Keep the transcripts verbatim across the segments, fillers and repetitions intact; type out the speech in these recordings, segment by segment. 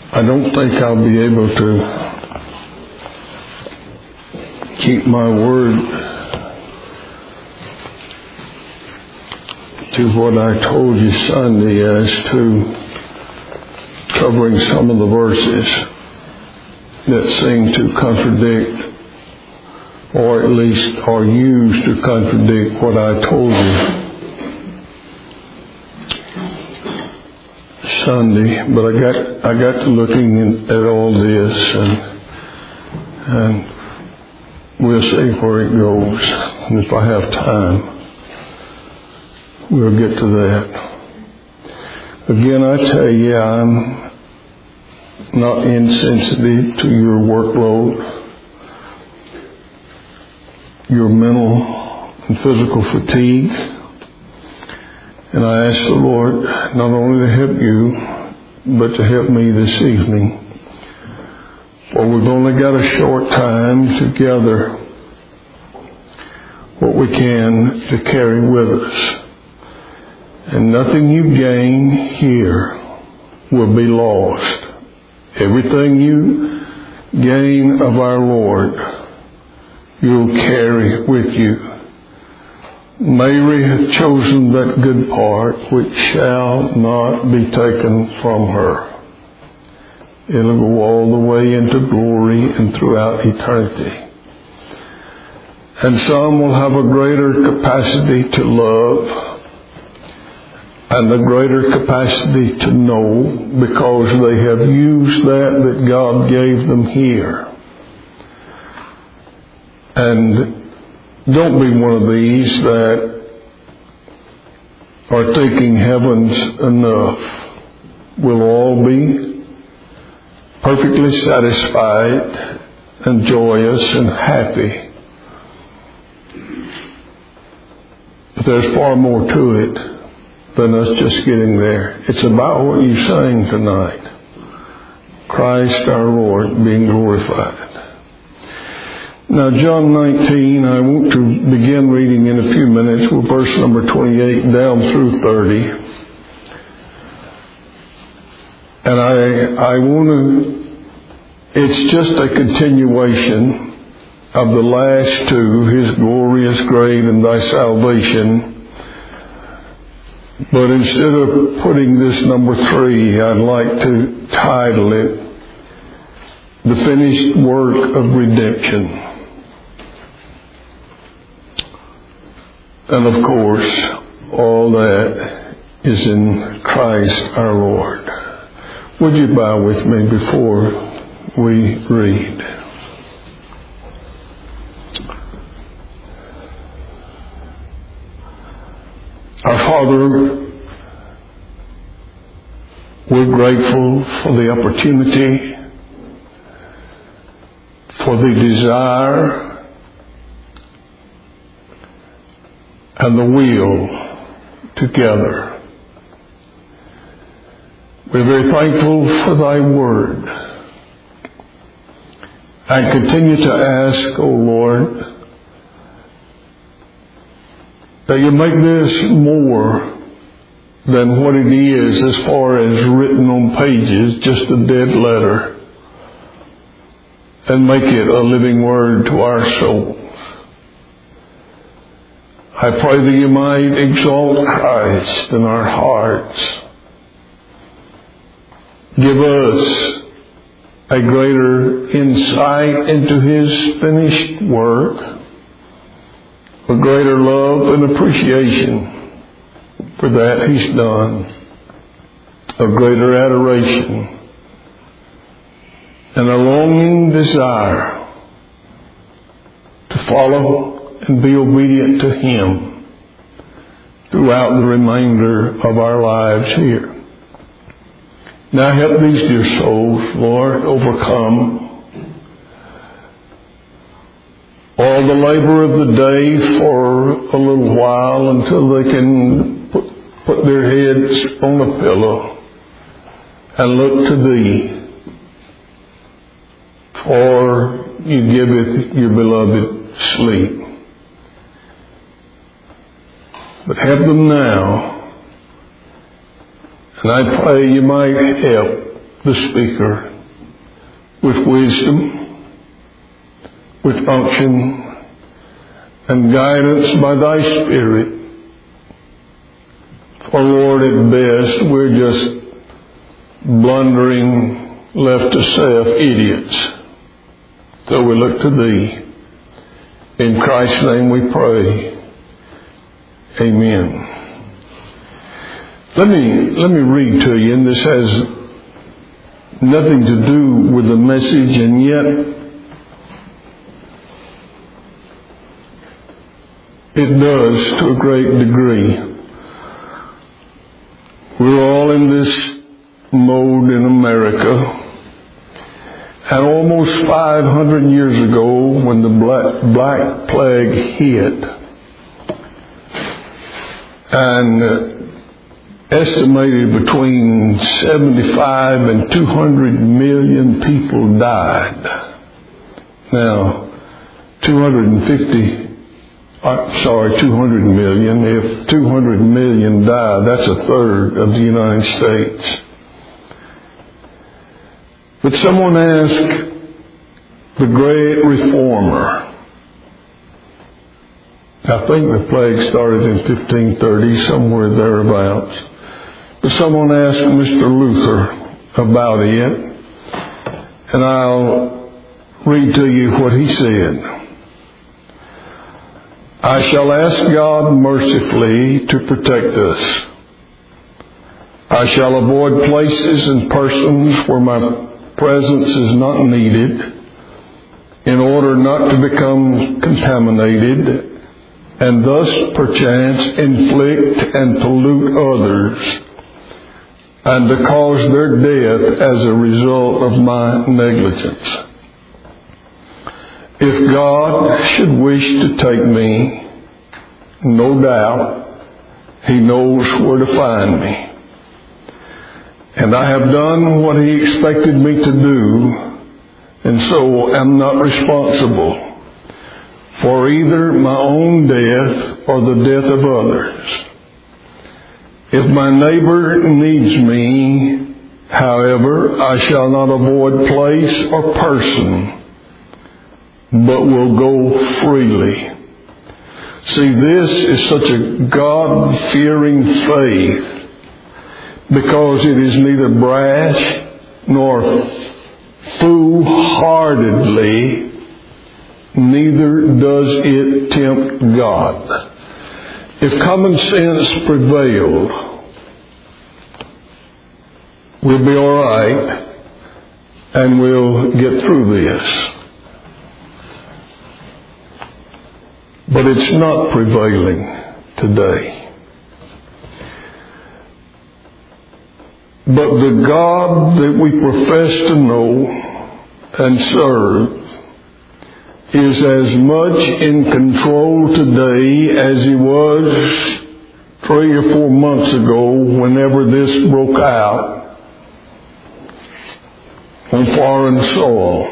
I don't think I'll be able to keep my word to what I told you Sunday as to covering some of the verses that seem to contradict, or at least are used to contradict what I told you Sunday. But I got I got to looking at all this, and and we'll see where it goes. And if I have time, we'll get to that. Again, I tell you, I'm not insensitive to your workload, your mental and physical fatigue. And I ask the Lord not only to help you, but to help me this evening. For we've only got a short time to gather what we can to carry with us. And nothing you gain here will be lost. Everything you gain of our Lord, you'll carry with you. Mary hath chosen that good part which shall not be taken from her. It'll go all the way into glory and throughout eternity. And some will have a greater capacity to love and a greater capacity to know, because they have used that that God gave them here. And don't be one of these that are thinking heaven's enough. We'll all be perfectly satisfied and joyous and happy. But there's far more to it than us just getting there. It's about what you sang tonight. Christ our Lord being glorified. Now, John nineteen, I want to begin reading in a few minutes with verse number twenty-eight down through thirty. And I, I want to, it's just a continuation of the last two, His glorious grave and thy salvation. But instead of putting this number three, I'd like to title it, The Finished Work of Redemption. And of course, all that is in Christ our Lord. Would you bow with me before we read? Our Father, we're grateful for the opportunity, for the desire, and the will together. We're very thankful for thy word. I continue to ask, O Lord, that you make this more than what it is as far as written on pages, just a dead letter, and make it a living word to our soul. I pray that you might exalt Christ in our hearts. Give us a greater insight into His finished work, a greater love and appreciation for that He's done, a greater adoration, and a longing desire to follow and be obedient to Him throughout the remainder of our lives here. Now help these dear souls, Lord, overcome all the labor of the day for a little while until they can put, put their heads on a pillow and look to Thee. For you giveth your beloved sleep. But help them now. And I pray you might help the speaker, with wisdom, with unction, and guidance by thy Spirit. For Lord, at best, we're just blundering, left to self idiots. So we look to thee. In Christ's name we pray. Amen. Let me, let me read to you, and this has nothing to do with the message, and yet it does to a great degree. We're all in this mode in America. And almost five hundred years ago, when the Black, Black Plague hit, and estimated between seventy-five and two hundred million people died. Now, two hundred fifty Uh, sorry, two hundred million. If two hundred million die, that's a third of the United States. But someone asked the great reformer. I think the plague started in fifteen thirty, somewhere thereabouts. But someone asked Mister Luther about it, and I'll read to you what he said. I shall ask God mercifully to protect us. I shall avoid places and persons where my presence is not needed, in order not to become contaminated and thus perchance inflict and pollute others, and to cause their death as a result of my negligence. If God should wish to take me, no doubt He knows where to find me. And I have done what He expected me to do, and so am not responsible for either my own death or the death of others. If my neighbor needs me, however, I shall not avoid place or person, but will go freely. See, this is such a God-fearing faith, because it is neither brash nor foolhardily, neither does it tempt God. If common sense prevailed, we'll be all right, and we'll get through this. But it's not prevailing today. But the God that we profess to know and serve is as much in control today as He was three or four months ago whenever this broke out on foreign soil.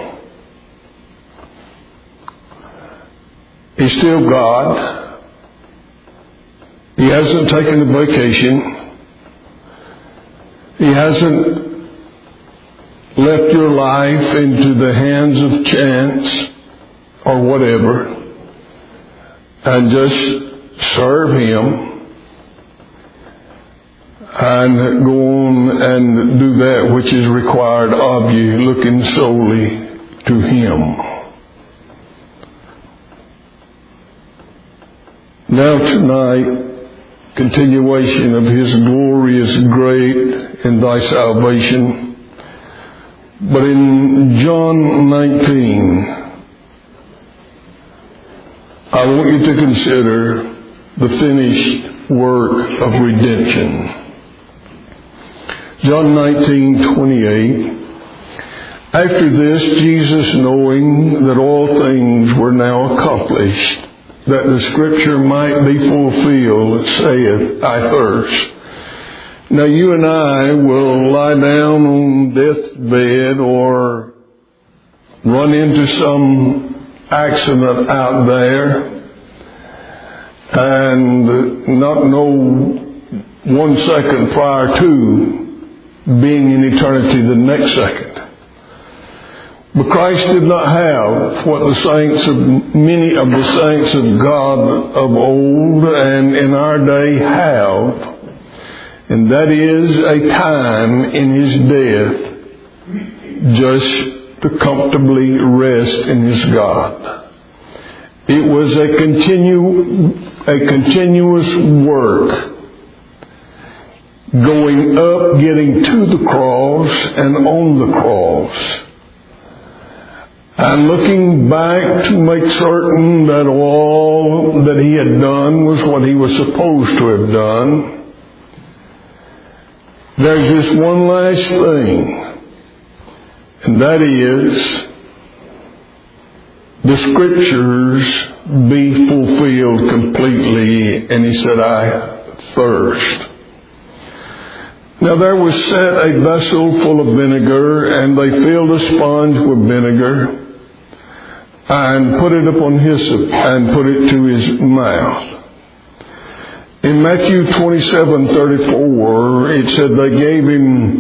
He's still God. He hasn't taken a vacation. He hasn't left your life into the hands of chance or whatever, and just serve Him and go on and do that which is required of you, looking solely to Him. Now tonight, continuation of His glory is great in thy salvation. But in John nineteen, I want you to consider the finished work of redemption. John nineteen twenty-eight. After this, Jesus, knowing that all things were now accomplished, that the Scripture might be fulfilled, saith, I thirst. Now you and I will lie down on death's bed or run into some accident out there and not know one second prior to being in eternity the next second. But Christ did not have what the saints of, many of the saints of God of old and in our day have. And that is a time in His death just to comfortably rest in His God. It was a continu, a continuous work, going up, getting to the cross and on the cross, and looking back to make certain that all that He had done was what He was supposed to have done. There's just one last thing, and that is the Scriptures be fulfilled completely. And He said, I thirst. Now there was set a vessel full of vinegar, and they filled a sponge with vinegar and put it upon hyssop and put it to His mouth. In Matthew twenty-seven thirty-four, it said they gave Him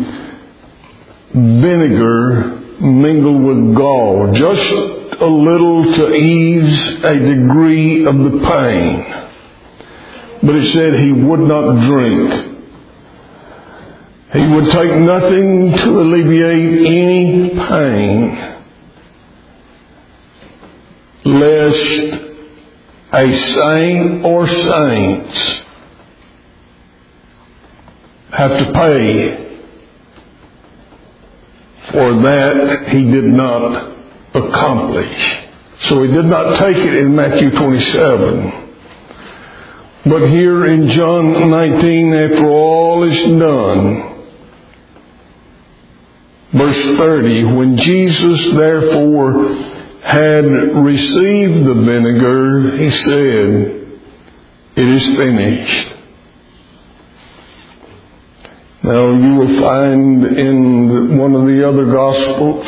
vinegar mingled with gall, just a little to ease a degree of the pain. But it said He would not drink. He would take nothing to alleviate any pain, lest a saint or saints have to pay for that He did not accomplish. So He did not take it in Matthew twenty-seven. But here in John nineteen, after all is done, verse thirty, when Jesus therefore had received the vinegar, He said, it is finished. Now you will find in one of the other Gospels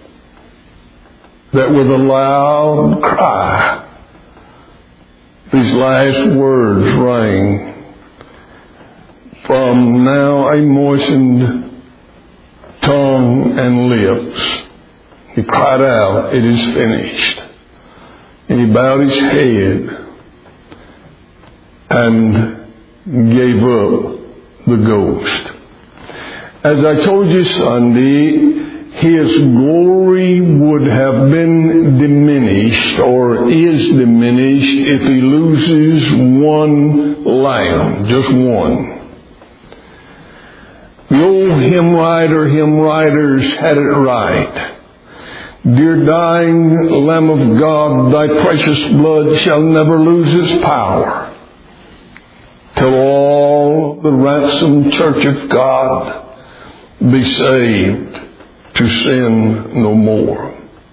that with a loud cry, these last words rang from now a moistened tongue and lips. He cried out, it is finished. And He bowed His head and gave up the ghost. As I told you Sunday, His glory would have been diminished or is diminished if He loses one lamb, just one. The old hymn writer, hymn writers had it right. Dear dying Lamb of God, Thy precious blood shall never lose its power, till all the ransomed church of God be saved to sin no more.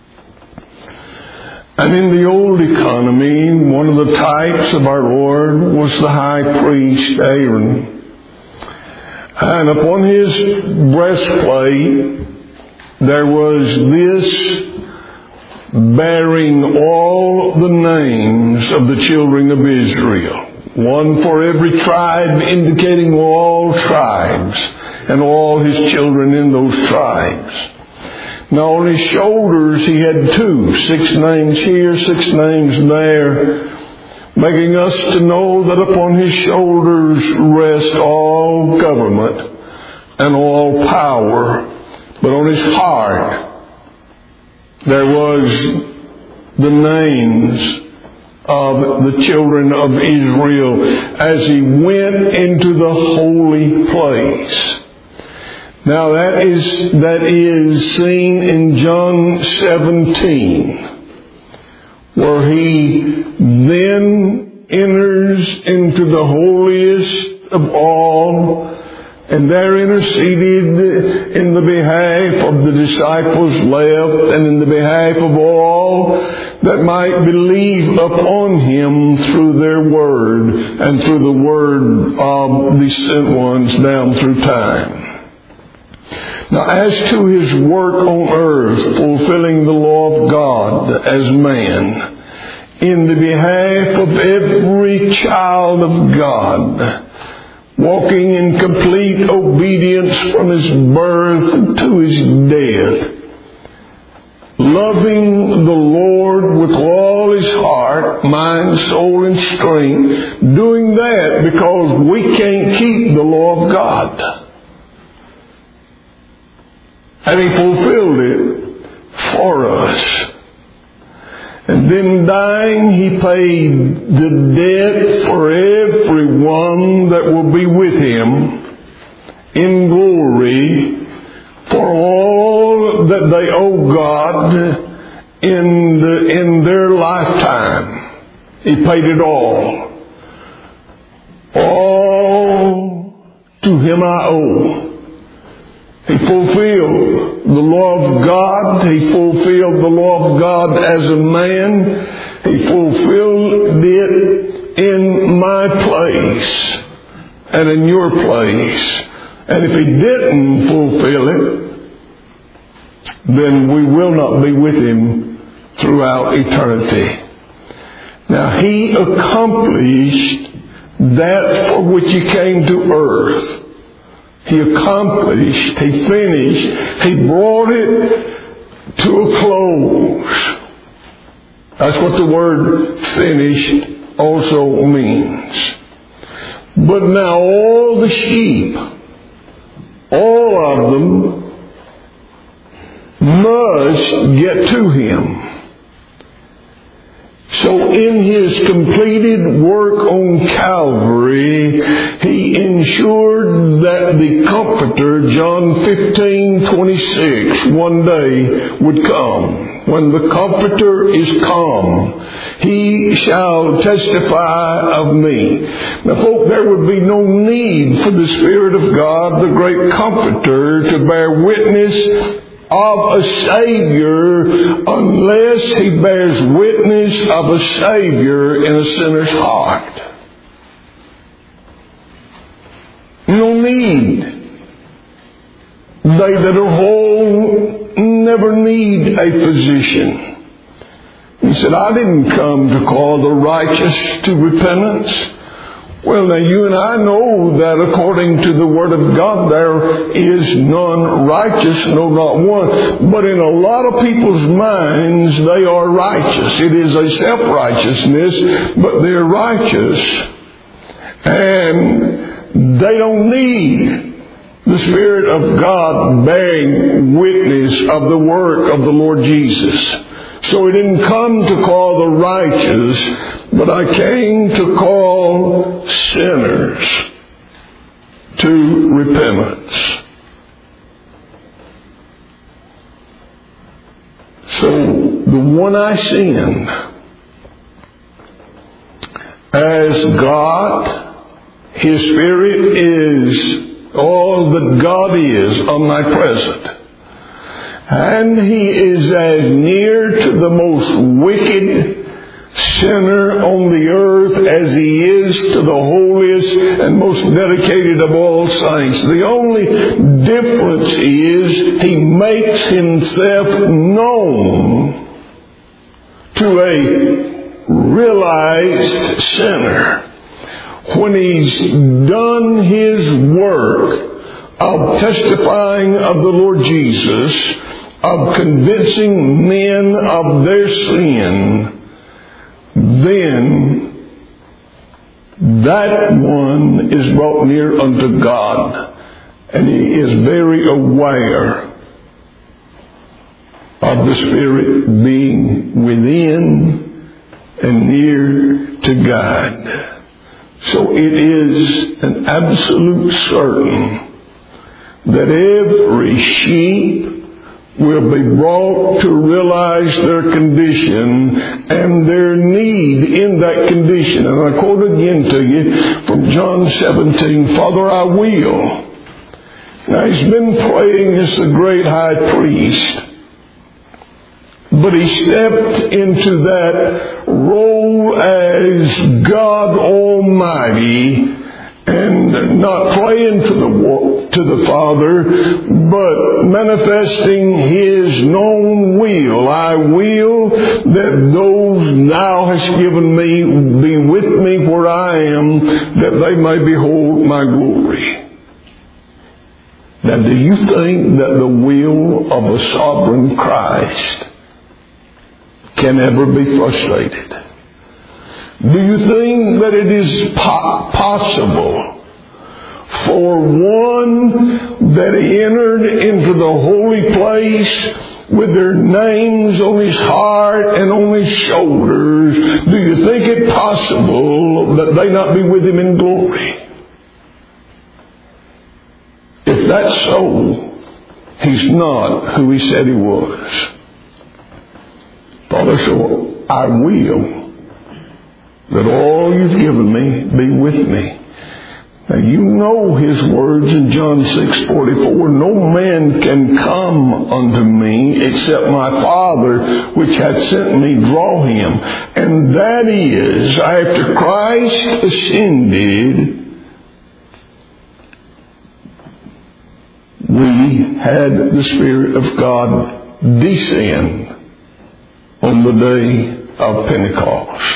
And in the old economy, one of the types of our Lord was the high priest Aaron. And upon his breastplate there was this bearing all the names of the children of Israel. One for every tribe, indicating all tribes and all His children in those tribes. Now on His shoulders He had two, six names here, six names there, making us to know that upon His shoulders rest all government and all power. But on His heart there was the names of the children of Israel as He went into the holy place. Now that is, that is seen in John seventeen, where He then enters into the holiest of all, and there interceded in the behalf of the disciples left and in the behalf of all that might believe upon Him through their word and through the word of the sent ones down through time. Now as to His work on earth, fulfilling the law of God as man, in the behalf of every child of God, walking in complete obedience from his birth to his death, loving the Lord with all his heart, mind, soul, and strength, doing that because we can't keep the law of God. And he fulfilled it for us. And then dying, he paid the debt for everyone that will be with him in glory for all that they owe God in the, in their lifetime. He paid it all. All to him I owe. He fulfilled the law of God. He fulfilled the law of God as a man. He fulfilled it in my place and in your place. And if he didn't fulfill it, then we will not be with him throughout eternity. Now, he accomplished that for which he came to earth. He accomplished, he finished, he brought it to a close. That's what the word finished also means. But now all the sheep, all of them, must get to him. So in his completed work on Calvary, he ensured that the Comforter, John fifteen twenty-six, one day would come. When the Comforter is come, he shall testify of me. Now, folk, there would be no need for the Spirit of God, the great Comforter, to bear witness of a Savior unless he bears witness of a Savior in a sinner's heart. No need. They that are whole never need a physician. He said, I didn't come to call the righteous to repentance. Well, now you and I know that according to the Word of God there is none righteous, no, not one. But in a lot of people's minds, they are righteous. It is a self-righteousness, but they're righteous. And they don't need the Spirit of God bearing witness of the work of the Lord Jesus. So he didn't come to call the righteous, but I came to call sinners to repentance. So the one I send as God, his Spirit is all that God is omnipresent. And he is as near to the most wicked sinner on the earth as he is to the holiest and most dedicated of all saints. The only difference is he makes himself known to a realized sinner. When he's done his work of testifying of the Lord Jesus, of convincing men of their sin, then that one is brought near unto God, and he is very aware of the Spirit being within and near to God. So it is an absolute certain that every sheep will be brought to realize their condition and their need in that condition. And I quote again to you from John seventeen, Father, I will. Now he's been praying as the great high priest, but he stepped into that role as God Almighty and not praying to the to the Father, but manifesting His known will. I will that those Thou hast given me be with me where I am, that they may behold my glory. Now, do you think that the will of a sovereign Christ can ever be frustrated? Do you think that it is po- possible for one that entered into the holy place with their names on his heart and on his shoulders, do you think it possible that they not be with him in glory? If that's so, he's not who he said he was. Father, so I will that all you've given me be with me. Now you know His words in John six forty-four, no man can come unto me except my Father which hath sent me draw him. And that is, after Christ ascended, we had the Spirit of God descend on the day of Pentecost.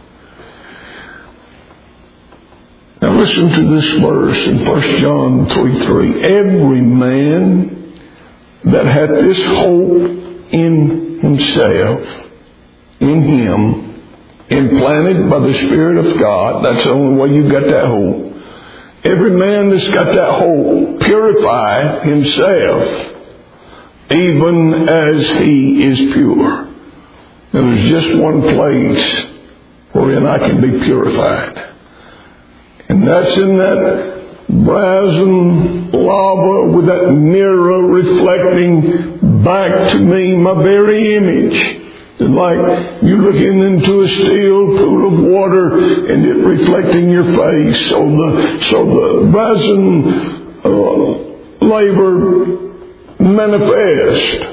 Now listen to this verse in First John three three. Every man that hath this hope in himself, in him, implanted by the Spirit of God, that's the only way you got that hope. Every man that's got that hope purify himself even as he is pure. Now there's just one place wherein I can be purified. And that's in that brazen lava with that mirror reflecting back to me my very image. It's like you looking into a still pool of water and it reflecting your face. So the so the brazen uh, laver manifest.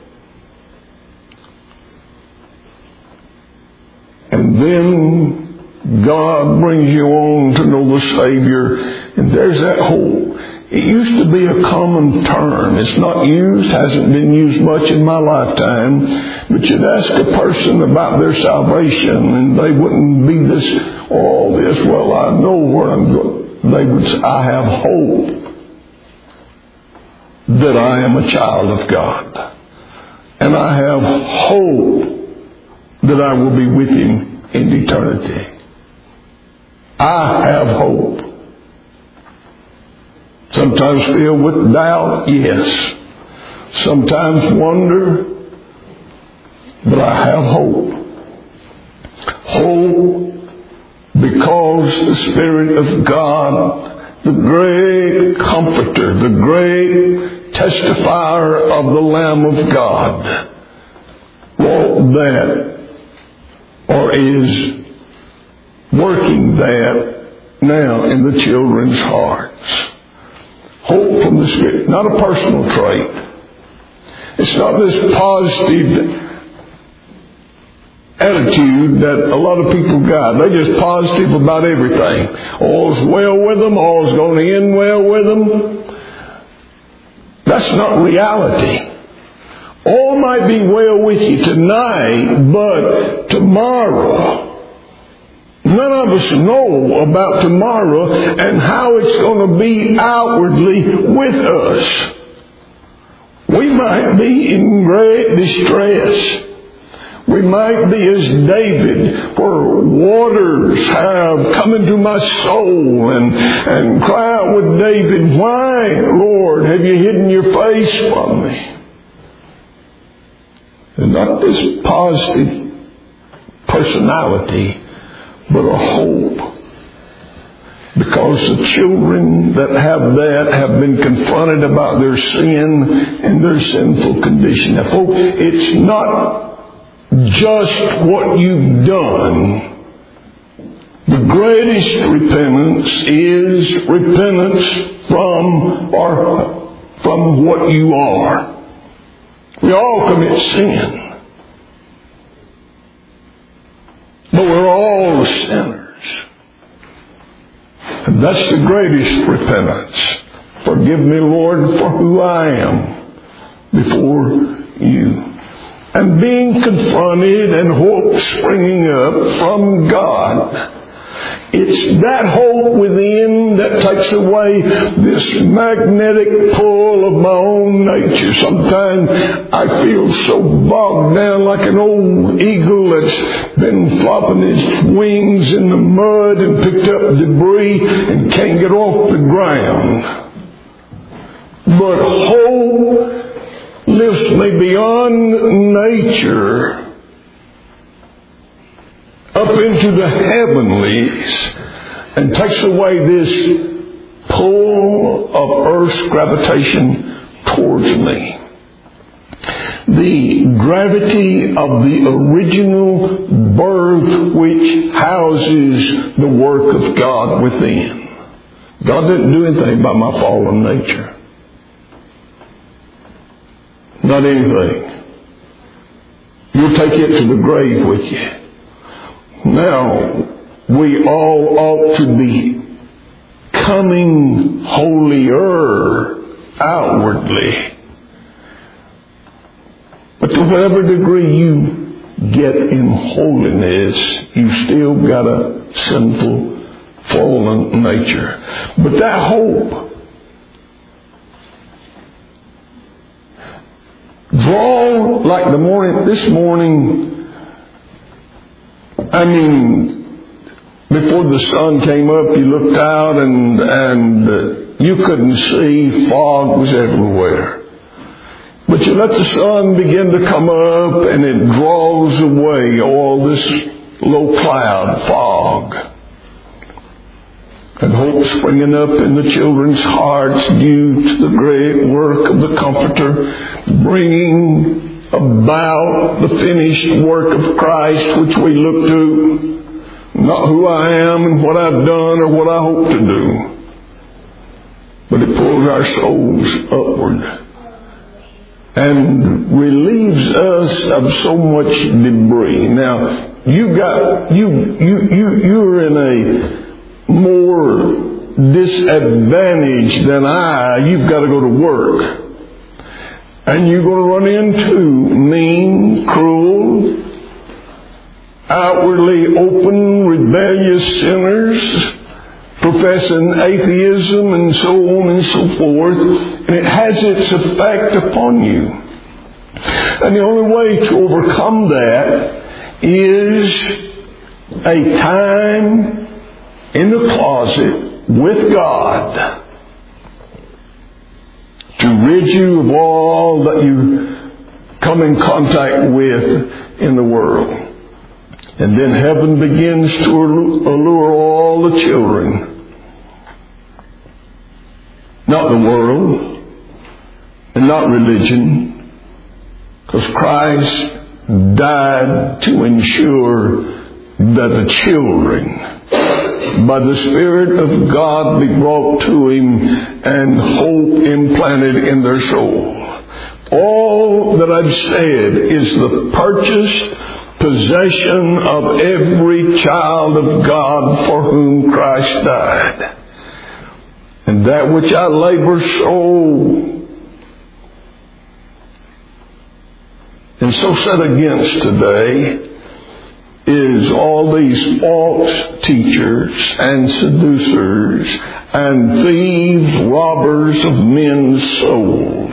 And then God brings you on to know the Savior, and there's that hope. It used to be a common term. It's not used, hasn't been used much in my lifetime, but you'd ask a person about their salvation, and they wouldn't be this, all this, well, I know where I'm going. They would say, I have hope that I am a child of God. And I have hope that I will be with Him in eternity. I have hope. Sometimes filled with doubt, yes. Sometimes wonder, but I have hope. Hope because the Spirit of God, the great Comforter, the great testifier of the Lamb of God, wrought that, or is working that now in the children's hearts. Hope from the Spirit, not a personal trait. It's not this positive attitude that a lot of people got. They're just positive about everything. All's well with them, all's going to end well with them. That's not reality. All might be well with you tonight, but tomorrow, none of us know about tomorrow and how it's going to be outwardly with us. We might be in great distress. We might be as David, where waters have come into my soul, and, and cry out with David, why, Lord, have you hidden your face from me? And not this positive personality, but a hope. Because the children that have that have been confronted about their sin and their sinful condition. Now, folks, it's not just what you've done. The greatest repentance is repentance from or from what you are. We all commit sin, but we're all sinners. And that's the greatest repentance. Forgive me, Lord, for who I am before you. And being confronted and hope springing up from God. It's that hope within that takes away this magnetic pull of my own nature. Sometimes I feel so bogged down like an old eagle that's been flopping his wings in the mud and picked up debris and can't get off the ground. But hope lifts me beyond nature up into the heavenlies and takes away this pull of Earth's gravitation towards me. The gravity of the original birth which houses the work of God within. God didn't do anything by my fallen nature. Not anything. You'll take it to the grave with you. Now, we all ought to be coming holier outwardly. But to whatever degree you get in holiness, you still got a sinful, fallen nature. But that hope, draw like the morning, this morning, I mean, before the sun came up, you looked out and and uh, you couldn't see. Fog was everywhere. But you let the sun begin to come up and it draws away all this low cloud fog. And hope springing up in the children's hearts due to the great work of the Comforter, bringing about the finished work of Christ which we look to, not who I am and what I've done or what I hope to do, but it pulls our souls upward and relieves us of so much debris. Now, you got you you you you're in a more disadvantage than I. You've got to go to work. And you're going to run into mean, cruel, outwardly open, rebellious sinners, professing atheism and so on and so forth. And it has its effect upon you. And the only way to overcome that is a time in the closet with God to rid you of all that you come in contact with in the world. And then heaven begins to allure all the children. Not the world and not religion, because Christ died to ensure that the children by the Spirit of God be brought to Him and hope implanted in their soul. All that I've said is the purchased possession of every child of God for whom Christ died. And that which I labor so and so set against today is all these false teachers and seducers and thieves, robbers of men's souls,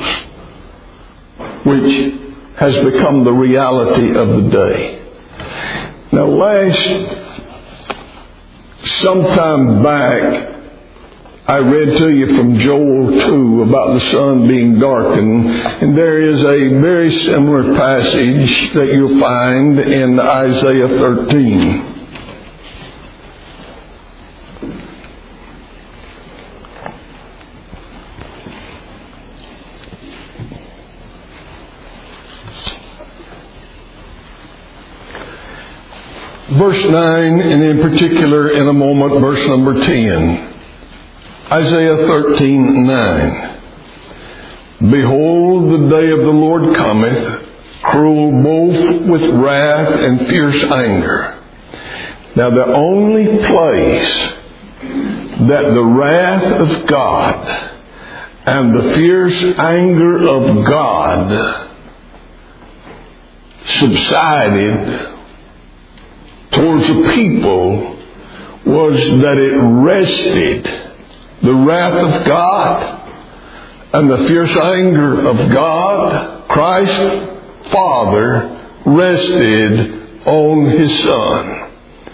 which has become the reality of the day. Now, last sometime back, I read to you from Joel two about the sun being darkened, and there is a very similar passage that you'll find in Isaiah thirteen. Verse nine, and in particular, in a moment, verse number ten. Isaiah thirteen nine. Behold, the day of the Lord cometh, cruel both with wrath and fierce anger. Now, the only place that the wrath of God and the fierce anger of God subsided towards the people was that it rested. The wrath of God and the fierce anger of God, Christ Father, rested on His Son.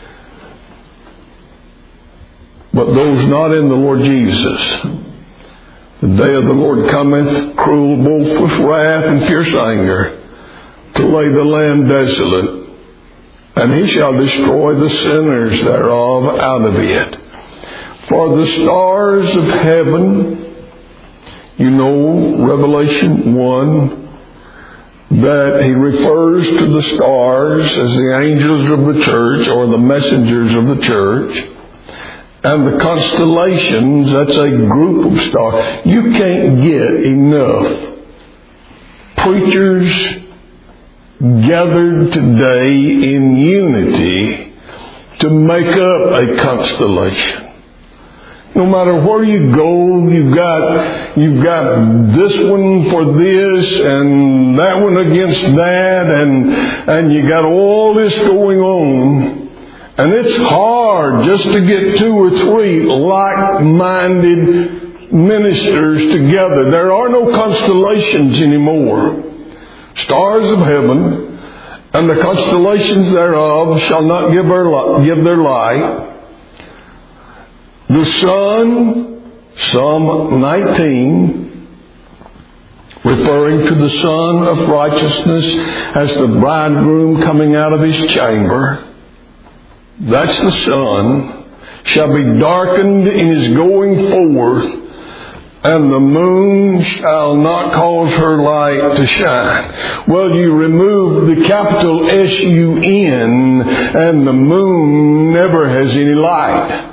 But those not in the Lord Jesus, the day of the Lord cometh, cruel both with wrath and fierce anger, to lay the land desolate, and He shall destroy the sinners thereof out of it. For the stars of heaven, you know, Revelation one, that He refers to the stars as the angels of the church or the messengers of the church. And the constellations, that's a group of stars. You can't get enough preachers gathered today in unity to make up a constellation. No matter where you go, you've got you've got this one for this and that one against that, and and you got all this going on. And it's hard just to get two or three like-minded ministers together. There are no constellations anymore. Stars of heaven and the constellations thereof shall not give their, give their light. The sun, Psalm nineteen, referring to the Son of righteousness as the bridegroom coming out of his chamber. That's the sun, shall be darkened in his going forth, and the moon shall not cause her light to shine. Well, you remove the capital S U N, and the moon never has any light.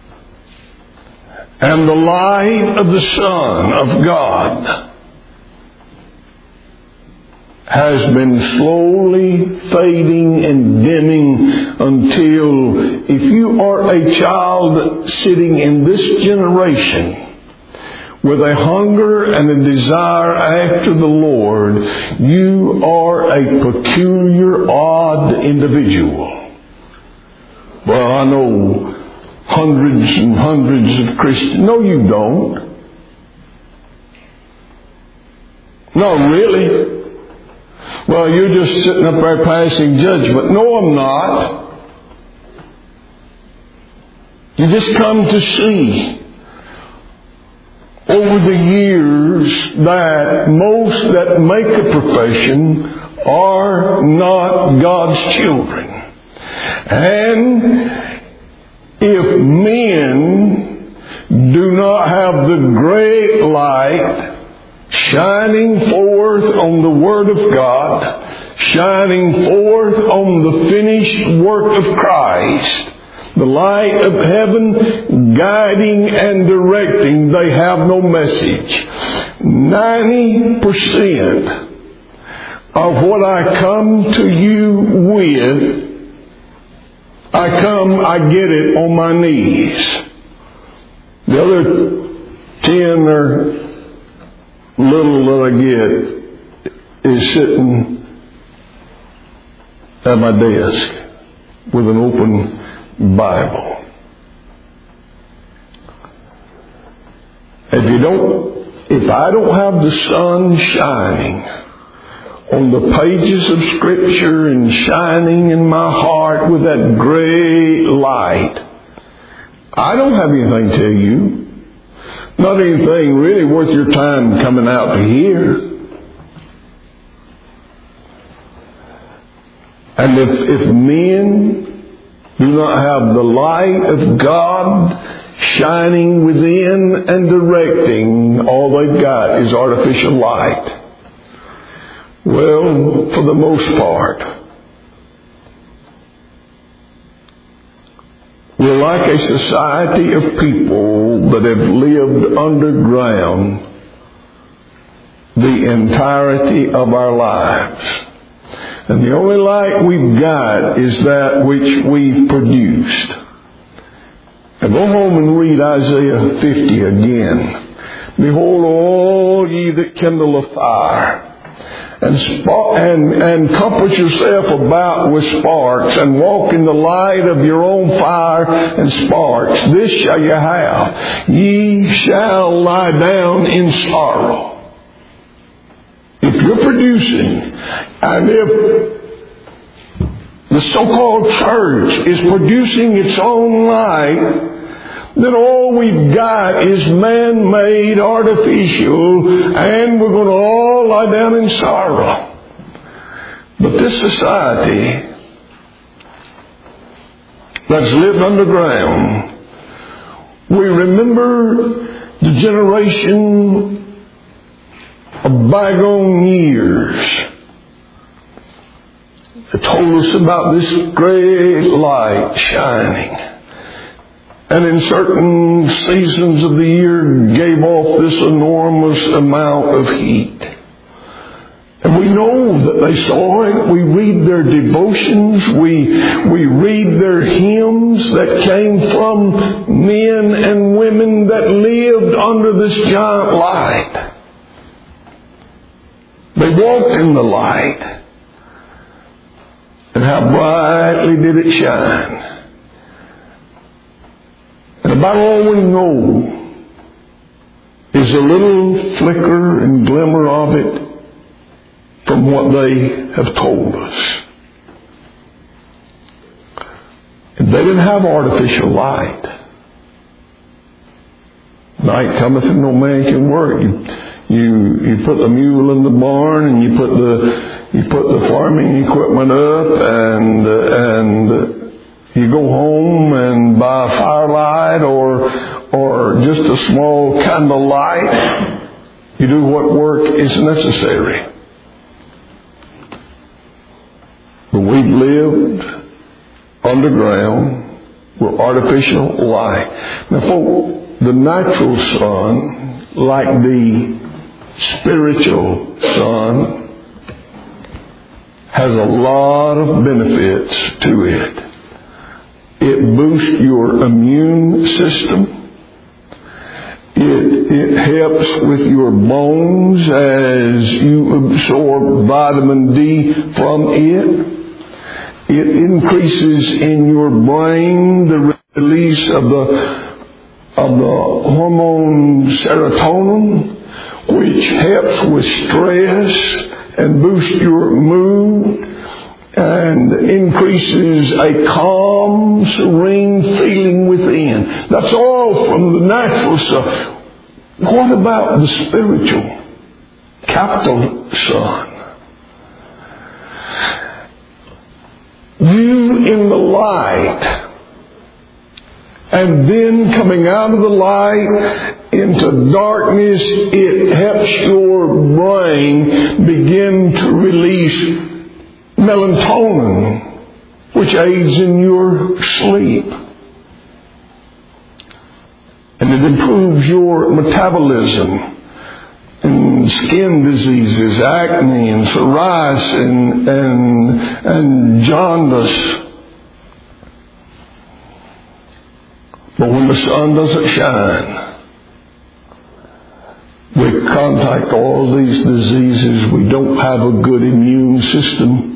And the light of the Son of God has been slowly fading and dimming until, if you are a child sitting in this generation with a hunger and a desire after the Lord, you are a peculiar, odd individual. Well, I know hundreds and hundreds of Christians. No, you don't. No, really. Well, you're just sitting up there passing judgment. No, I'm not. You just come to see over the years that most that make a profession are not God's children. And if men do not have the great light shining forth on the Word of God, shining forth on the finished work of Christ, the light of heaven guiding and directing, they have no message. ninety percent of what I come to you with, I come, I get it on my knees. The other ten or little that I get is sitting at my desk with an open Bible. If you don't, if I don't have the sun shining on the pages of Scripture and shining in my heart with that great light, I don't have anything to tell you. Not anything really worth your time coming out to hear. And if, if men do not have the light of God shining within and directing, all they've got is artificial light. Well, for the most part, we're like a society of people that have lived underground the entirety of our lives. And the only light we've got is that which we've produced. Now go home and read Isaiah fifty again. Behold, all ye that kindle a fire, and, spark, and, and compass yourself about with sparks, and walk in the light of your own fire and sparks, this shall you have. Ye shall lie down in sorrow. If you're producing, and if the so-called church is producing its own light, then all we've got is man-made, artificial, and we're going to all lie down in sorrow. But this society that's lived underground, we remember the generation of bygone years that told us about this great light shining. And in certain seasons of the year gave off this enormous amount of heat. And we know that they saw it. We read their devotions. We, we read their hymns that came from men and women that lived under this giant light. They walked in the light. And how brightly did it shine. And about all we know is a little flicker and glimmer of it from what they have told us. And they didn't have artificial light. Night cometh and no man can work. You, you, you put the mule in the barn and you put the you put the farming equipment up and uh, and. Uh, You go home and buy a firelight or or just a small candle light. You do what work is necessary. But we've lived underground with artificial light. Now, folks, the natural sun, like the spiritual sun, has a lot of benefits to it. It boosts your immune system. It, it helps with your bones as you absorb vitamin D from it. It increases in your brain the release of the of the hormone serotonin, which helps with stress and boosts your mood. And increases a calm, serene feeling within. That's all from the natural sun. What about the spiritual, capital sun? You in the light, and then coming out of the light into darkness, it helps your brain begin to release melatonin, which aids in your sleep. And it improves your metabolism and skin diseases, acne and psoriasis and, and, and jaundice. But when the sun doesn't shine, we contact all these diseases. We don't have a good immune system.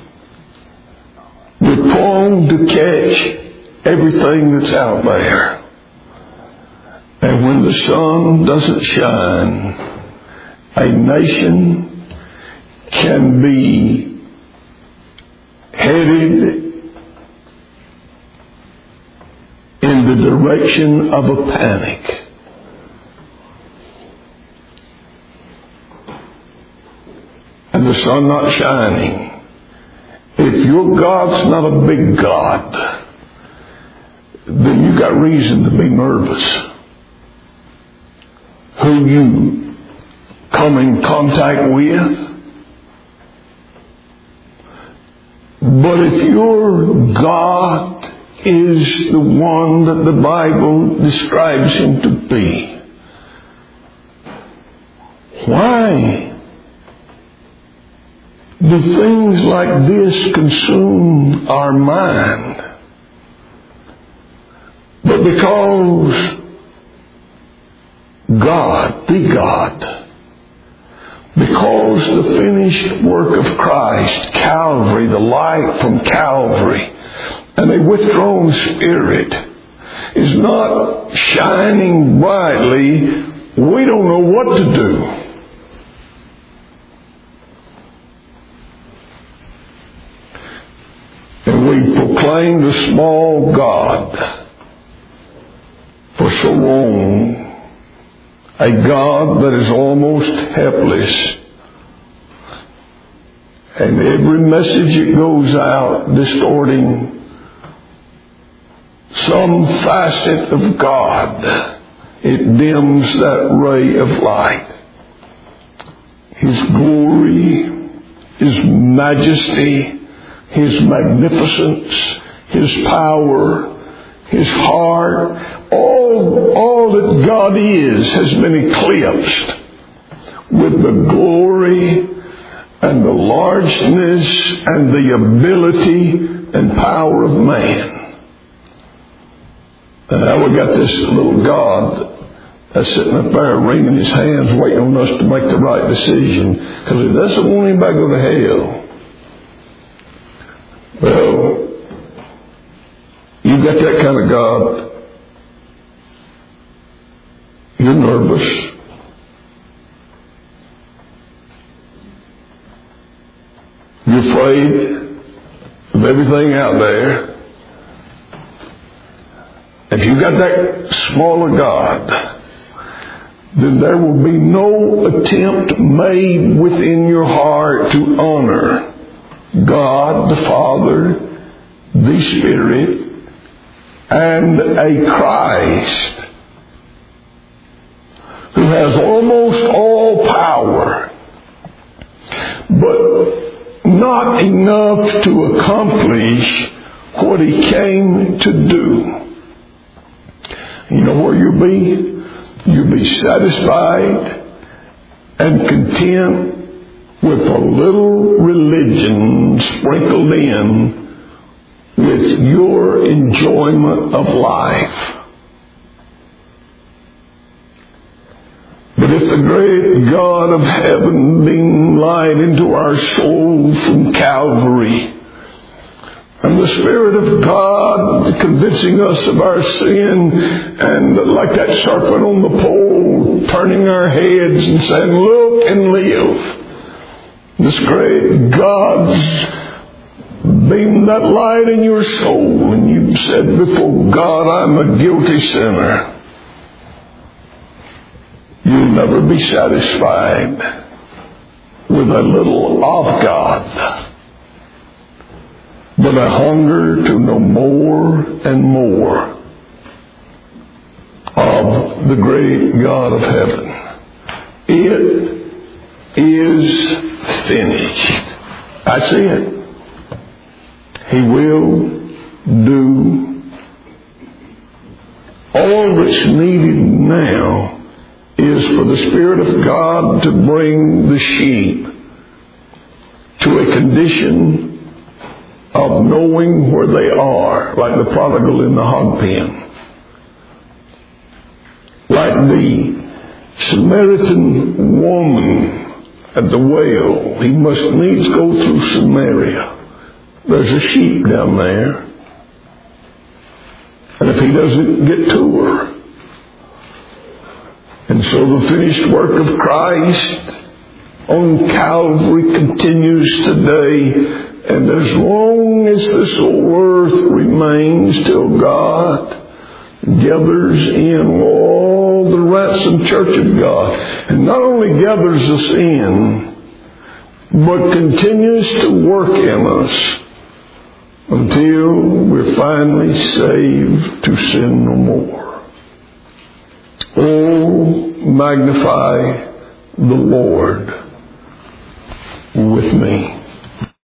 We're prone to catch everything that's out there. And when the sun doesn't shine, a nation can be headed in the direction of a panic. And the sun not shining. If your God's not a big God, then you got reason to be nervous. Who you come in contact with. But if your God is the one that the Bible describes him to be, why do things like this consume our mind? But because God, the God, because the finished work of Christ, Calvary, the light from Calvary, and a withdrawn spirit is not shining brightly, we don't know what to do. And we proclaimed a small God for so long, a God that is almost helpless. And every message that goes out distorting some facet of God, it dims that ray of light. His glory, His majesty, His magnificence, His power, His heart, all, all that God is has been eclipsed with the glory and the largeness and the ability and power of man. And now we got this little God that's sitting up there wringing his hands waiting on us to make the right decision because he doesn't want anybody to go to hell. Well, you got that kind of God, you're nervous. You're afraid of everything out there. If you got that smaller God, then there will be no attempt made within your heart to honor God the Father, the Spirit, and a Christ who has almost all power, but not enough to accomplish what He came to do. You know where you'll be? You'll be satisfied and content with a little religion sprinkled in with your enjoyment of life. But if the great God of heaven beam light into our soul from Calvary, and the Spirit of God convincing us of our sin, and like that serpent on the pole, turning our heads and saying, look and live. This great God's beamed that light in your soul, and you've said before God, I'm a guilty sinner. You'll never be satisfied with a little of God, but a hunger to know more and more of the great God of heaven. It is finished. I see it. He will do all that's needed now is for the Spirit of God to bring the sheep to a condition of knowing where they are, like the prodigal in the hog pen, like the Samaritan woman at the well. He must needs go through Samaria. There's a sheep down there, and if he doesn't get to her, and so the finished work of Christ on Calvary continues today. And as long as this earth remains, till God gathers in all the ransomed church of God, and not only gathers us in, but continues to work in us until we're finally saved to sin no more. Oh, magnify the Lord with me.